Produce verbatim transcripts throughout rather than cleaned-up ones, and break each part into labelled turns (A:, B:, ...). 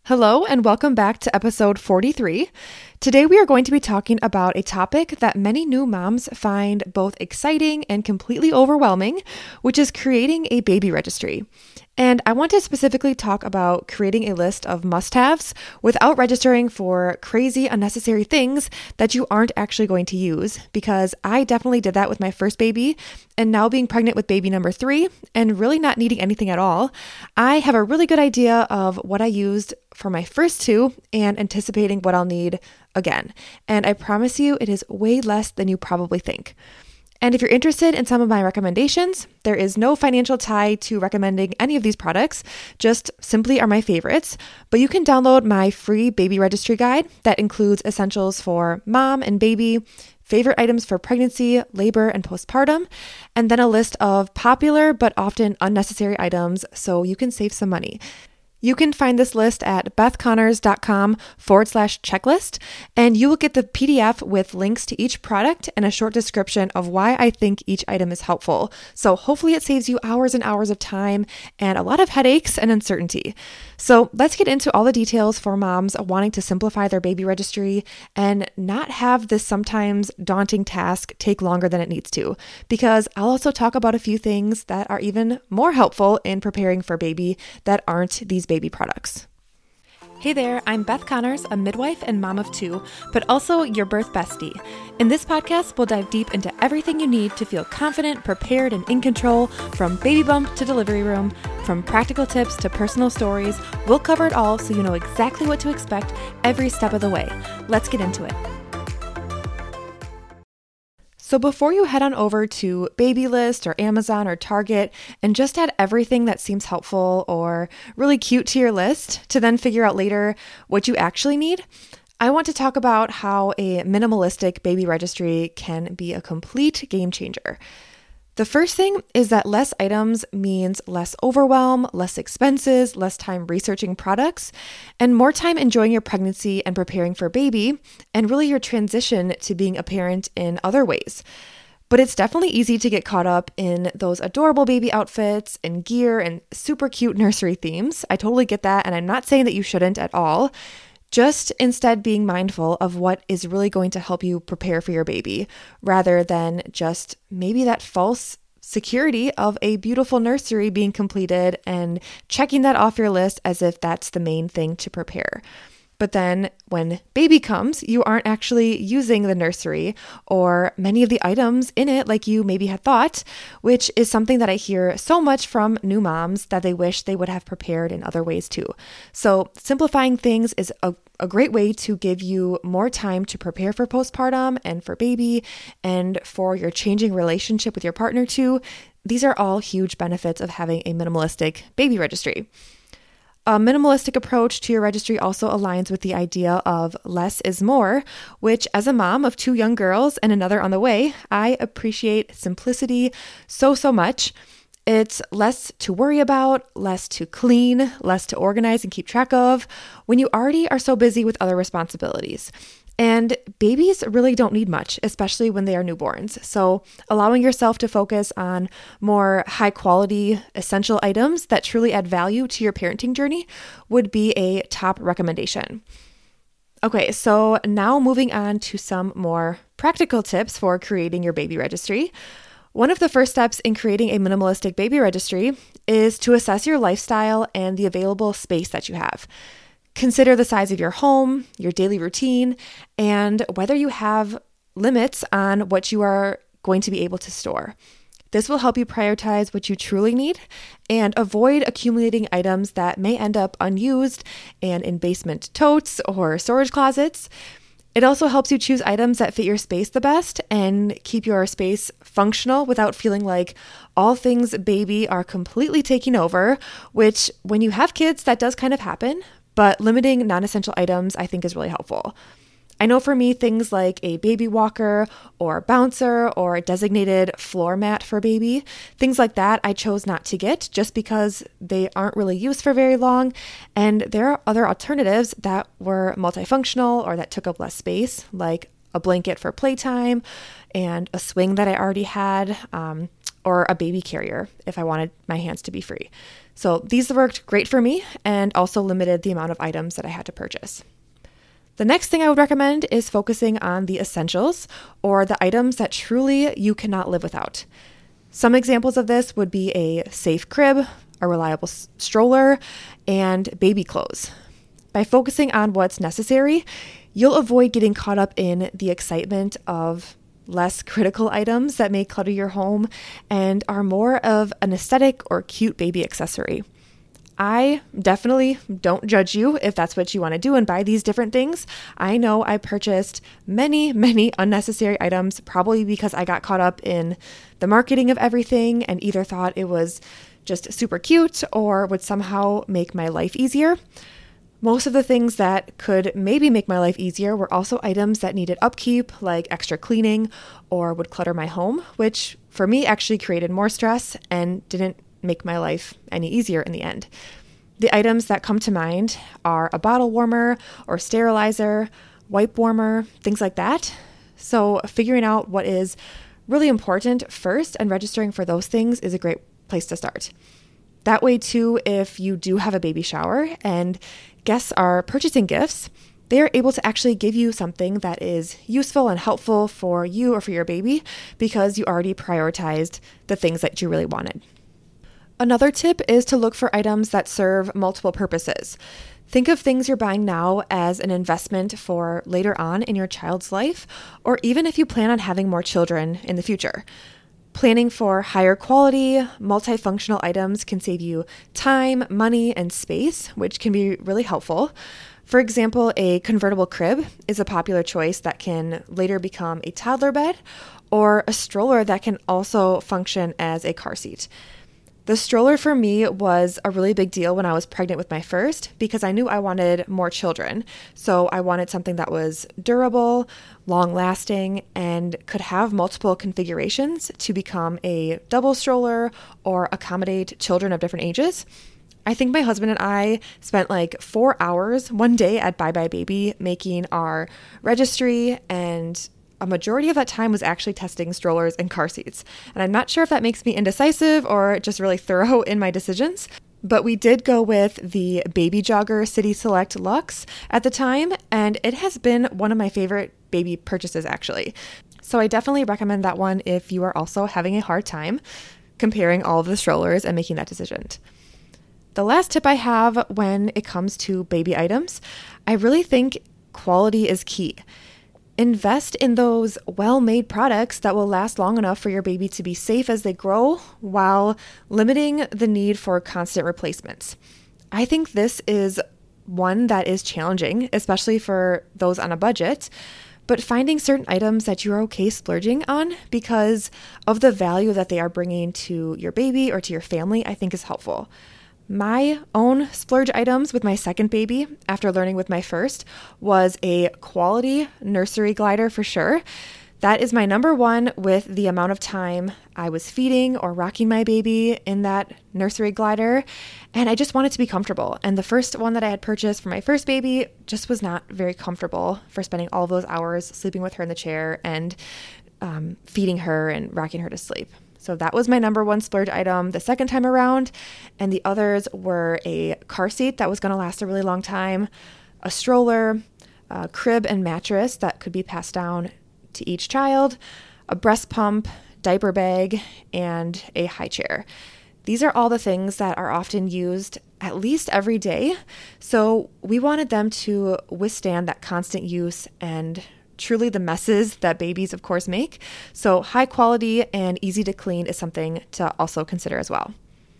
A: Hello and welcome back to episode forty-three. Today we are going to be talking about a topic that many new moms find both exciting and completely overwhelming, which is creating a baby registry. And I want to specifically talk about creating a list of must-haves without registering for crazy, unnecessary things that you aren't actually going to use, because I definitely did that with my first baby, and now being pregnant with baby number three and really not needing anything at all, I have a really good idea of what I used for my first two and anticipating what I'll need again. And I promise you, it is way less than you probably think. And if you're interested in some of my recommendations, there is no financial tie to recommending any of these products, just simply are my favorites. But you can download my free baby registry guide that includes essentials for mom and baby, favorite items for pregnancy, labor, and postpartum, and then a list of popular but often unnecessary items so you can save some money. You can find this list at bethconnors.com forward slash checklist, and you will get the P D F with links to each product and a short description of why I think each item is helpful. So hopefully it saves you hours and hours of time and a lot of headaches and uncertainty. So let's get into all the details for moms wanting to simplify their baby registry and not have this sometimes daunting task take longer than it needs to, because I'll also talk about a few things that are even more helpful in preparing for baby that aren't these baby products. Hey there, I'm Beth Connors, a midwife and mom of two, but also your birth bestie. In this podcast, we'll dive deep into everything you need to feel confident, prepared, and in control, from baby bump to delivery room, from practical tips to personal stories. We'll cover it all so you know exactly what to expect every step of the way. Let's get into it. So before you head on over to Babylist or Amazon or Target and just add everything that seems helpful or really cute to your list to then figure out later what you actually need, I want to talk about how a minimalistic baby registry can be a complete game changer. The first thing is that less items means less overwhelm, less expenses, less time researching products, and more time enjoying your pregnancy and preparing for baby, and really your transition to being a parent in other ways. But it's definitely easy to get caught up in those adorable baby outfits and gear and super cute nursery themes. I totally get that, and I'm not saying that you shouldn't at all. Just instead being mindful of what is really going to help you prepare for your baby, rather than just maybe that false security of a beautiful nursery being completed and checking that off your list as if that's the main thing to prepare. But then when baby comes, you aren't actually using the nursery or many of the items in it like you maybe had thought, which is something that I hear so much from new moms that they wish they would have prepared in other ways too. So simplifying things is a, a great way to give you more time to prepare for postpartum and for baby and for your changing relationship with your partner too. These are all huge benefits of having a minimalistic baby registry. A minimalistic approach to your registry also aligns with the idea of less is more, which as a mom of two young girls and another on the way, I appreciate simplicity so, so much. It's less to worry about, less to clean, less to organize and keep track of when you already are so busy with other responsibilities. And babies really don't need much, especially when they are newborns. So allowing yourself to focus on more high quality essential items that truly add value to your parenting journey would be a top recommendation. Okay, so now moving on to some more practical tips for creating your baby registry. One of the first steps in creating a minimalistic baby registry is to assess your lifestyle and the available space that you have. Consider the size of your home, your daily routine, and whether you have limits on what you are going to be able to store. This will help you prioritize what you truly need and avoid accumulating items that may end up unused and in basement totes or storage closets. It also helps you choose items that fit your space the best and keep your space functional without feeling like all things baby are completely taking over, which when you have kids, that does kind of happen. But limiting non-essential items, I think, is really helpful. I know for me, things like a baby walker or bouncer or a designated floor mat for baby, things like that I chose not to get just because they aren't really used for very long. And there are other alternatives that were multifunctional or that took up less space, like a blanket for playtime and a swing that I already had, um, or a baby carrier if I wanted my hands to be free. So these worked great for me and also limited the amount of items that I had to purchase. The next thing I would recommend is focusing on the essentials, or the items that truly you cannot live without. Some examples of this would be a safe crib, a reliable s- stroller, and baby clothes. By focusing on what's necessary, you'll avoid getting caught up in the excitement of less critical items that may clutter your home and are more of an aesthetic or cute baby accessory. I definitely don't judge you if that's what you want to do and buy these different things. I know I purchased many, many unnecessary items, probably because I got caught up in the marketing of everything and either thought it was just super cute or would somehow make my life easier. Most of the things that could maybe make my life easier were also items that needed upkeep, like extra cleaning, or would clutter my home, which for me actually created more stress and didn't make my life any easier in the end. The items that come to mind are a bottle warmer or sterilizer, wipe warmer, things like that. So figuring out what is really important first and registering for those things is a great place to start. That way too, if you do have a baby shower and guests are purchasing gifts, they are able to actually give you something that is useful and helpful for you or for your baby because you already prioritized the things that you really wanted. Another tip is to look for items that serve multiple purposes. Think of things you're buying now as an investment for later on in your child's life, or even if you plan on having more children in the future. Planning for higher quality, multifunctional items can save you time, money, and space, which can be really helpful. For example, a convertible crib is a popular choice that can later become a toddler bed, or a stroller that can also function as a car seat. The stroller for me was a really big deal when I was pregnant with my first because I knew I wanted more children. So I wanted something that was durable, long-lasting, and could have multiple configurations to become a double stroller or accommodate children of different ages. I think my husband and I spent like four hours one day at buybuy BABY making our registry, and a majority of that time was actually testing strollers and car seats. And I'm not sure if that makes me indecisive or just really thorough in my decisions, but we did go with the Baby Jogger City Select Luxe at the time, and it has been one of my favorite baby purchases actually. So I definitely recommend that one if you are also having a hard time comparing all of the strollers and making that decision. The last tip I have when it comes to baby items, I really think quality is key. Invest in those well-made products that will last long enough for your baby to be safe as they grow while limiting the need for constant replacements. I think this is one that is challenging, especially for those on a budget, but finding certain items that you're okay splurging on because of the value that they are bringing to your baby or to your family, I think is helpful. My own splurge items with my second baby, after learning with my first, was a quality nursery glider for sure. That is my number one with the amount of time I was feeding or rocking my baby in that nursery glider. And I just wanted to be comfortable. And the first one that I had purchased for my first baby just was not very comfortable for spending all of those hours sleeping with her in the chair and um, feeding her and rocking her to sleep. So that was my number one splurge item the second time around. And the others were a car seat that was going to last a really long time, a stroller, a crib and mattress that could be passed down to each child, a breast pump, diaper bag, and a high chair. These are all the things that are often used at least every day. So we wanted them to withstand that constant use and truly the messes that babies, of course, make. So high quality and easy to clean is something to also consider as well.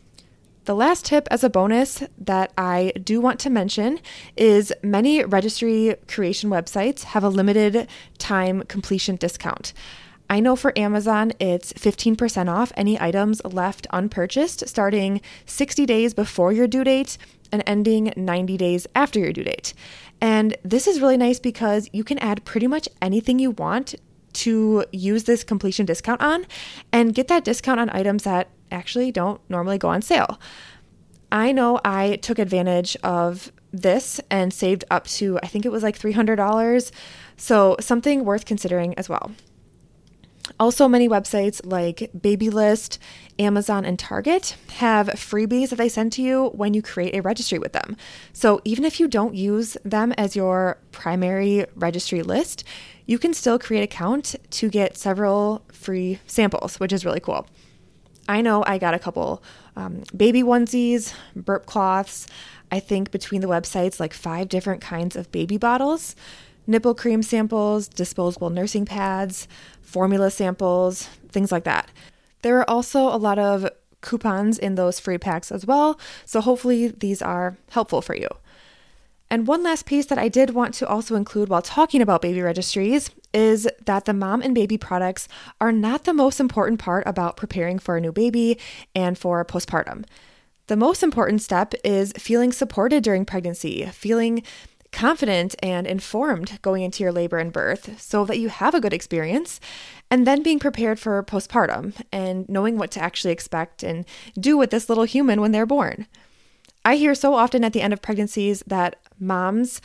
A: The last tip as a bonus that I do want to mention is many registry creation websites have a limited time completion discount. I know for Amazon, it's fifteen percent off any items left unpurchased starting sixty days before your due date and ending ninety days after your due date. And this is really nice because you can add pretty much anything you want to use this completion discount on and get that discount on items that actually don't normally go on sale. I know I took advantage of this and saved up to, I think it was like three hundred dollars. So something worth considering as well. Also, many websites like Babylist, Amazon, and Target have freebies that they send to you when you create a registry with them. So even if you don't use them as your primary registry list, you can still create an account to get several free samples, which is really cool. I know I got a couple um, baby onesies, burp cloths, I think between the websites, like five different kinds of baby bottles, nipple cream samples, disposable nursing pads, formula samples, things like that. There are also a lot of coupons in those free packs as well, so hopefully these are helpful for you. And one last piece that I did want to also include while talking about baby registries is that the mom and baby products are not the most important part about preparing for a new baby and for postpartum. The most important step is feeling supported during pregnancy, feeling confident and informed going into your labor and birth so that you have a good experience, and then being prepared for postpartum and knowing what to actually expect and do with this little human when they're born. I hear so often at the end of pregnancies that moms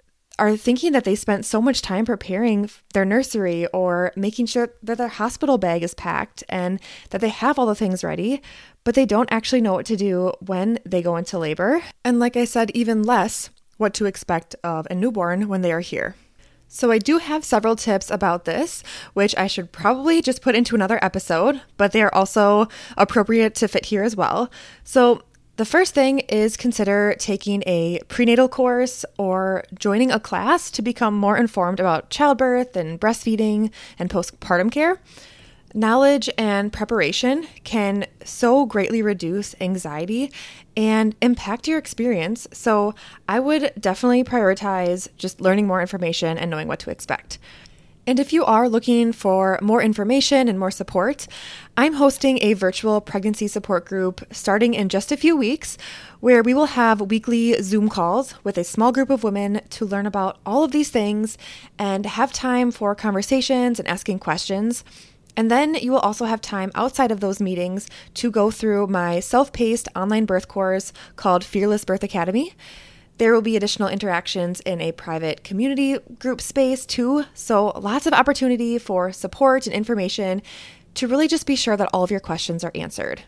A: are thinking that they spent so much time preparing their nursery or making sure that their hospital bag is packed and that they have all the things ready, but they don't actually know what to do when they go into labor. And like I said, even less what to expect of a newborn when they are here. So I do have several tips about this, which I should probably just put into another episode, but they are also appropriate to fit here as well. So the first thing is consider taking a prenatal course or joining a class to become more informed about childbirth and breastfeeding and postpartum care. Knowledge and preparation can so greatly reduce anxiety and impact your experience. So I would definitely prioritize just learning more information and knowing what to expect. And if you are looking for more information and more support, I'm hosting a virtual pregnancy support group starting in just a few weeks, where we will have weekly Zoom calls with a small group of women to learn about all of these things and have time for conversations and asking questions. And then you will also have time outside of those meetings to go through my self-paced online birth course called Fearless Birth Academy. There will be additional interactions in a private community group space too, so lots of opportunity for support and information to really just be sure that all of your questions are answered.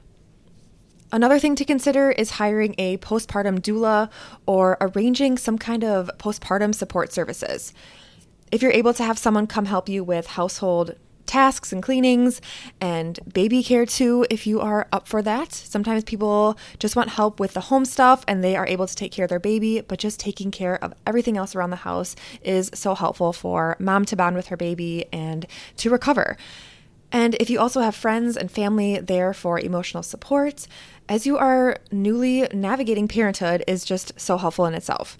A: Another thing to consider is hiring a postpartum doula or arranging some kind of postpartum support services. If you're able to have someone come help you with household tasks and cleanings and baby care too, if you are up for that. Sometimes people just want help with the home stuff and they are able to take care of their baby, but just taking care of everything else around the house is so helpful for mom to bond with her baby and to recover. And if you also have friends and family there for emotional support, as you are newly navigating parenthood is just so helpful in itself.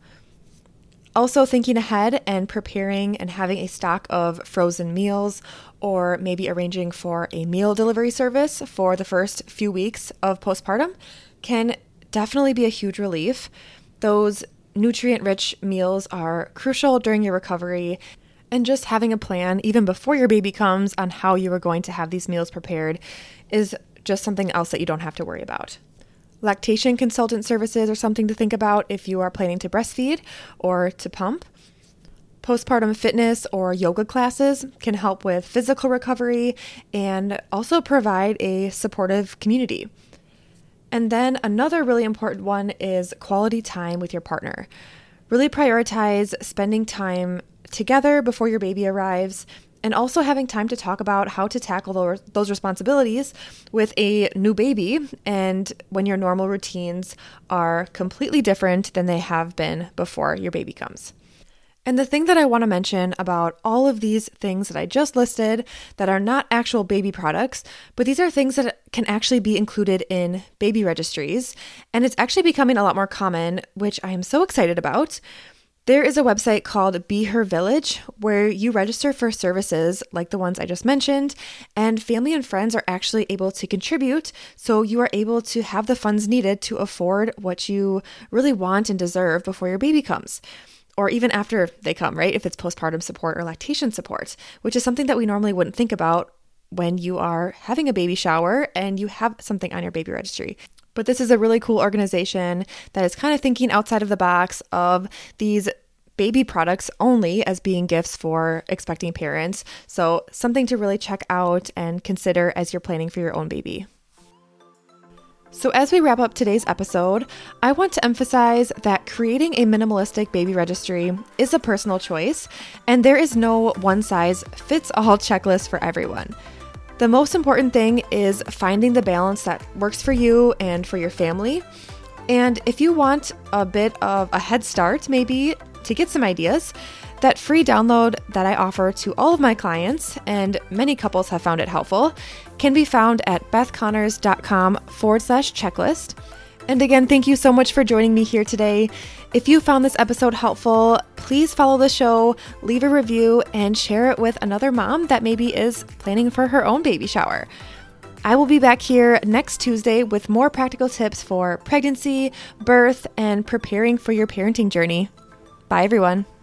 A: Also thinking ahead and preparing and having a stock of frozen meals, or maybe arranging for a meal delivery service for the first few weeks of postpartum can definitely be a huge relief. Those nutrient-rich meals are crucial during your recovery, and just having a plan even before your baby comes on how you are going to have these meals prepared is just something else that you don't have to worry about. Lactation consultant services are something to think about if you are planning to breastfeed or to pump. Postpartum fitness or yoga classes can help with physical recovery and also provide a supportive community. And then another really important one is quality time with your partner. Really prioritize spending time together before your baby arrives, and also having time to talk about how to tackle those responsibilities with a new baby and when your normal routines are completely different than they have been before your baby comes. And the thing that I want to mention about all of these things that I just listed that are not actual baby products, but these are things that can actually be included in baby registries, and it's actually becoming a lot more common, which I am so excited about. There is a website called Be Her Village where you register for services like the ones I just mentioned, and family and friends are actually able to contribute, so you are able to have the funds needed to afford what you really want and deserve before your baby comes, or even after they come, right? If it's postpartum support or lactation support, which is something that we normally wouldn't think about when you are having a baby shower and you have something on your baby registry. But this is a really cool organization that is kind of thinking outside of the box of these baby products only as being gifts for expecting parents. So something to really check out and consider as you're planning for your own baby. So as we wrap up today's episode, I want to emphasize that creating a minimalistic baby registry is a personal choice, and there is no one-size-fits-all checklist for everyone. The most important thing is finding the balance that works for you and for your family. And if you want a bit of a head start, maybe to get some ideas, that free download that I offer to all of my clients, and many couples have found it helpful, can be found at bethconnors.com forward slash checklist. And again, thank you so much for joining me here today. If you found this episode helpful, please follow the show, leave a review, and share it with another mom that maybe is planning for her own baby shower. I will be back here next Tuesday with more practical tips for pregnancy, birth, and preparing for your parenting journey. Bye, everyone.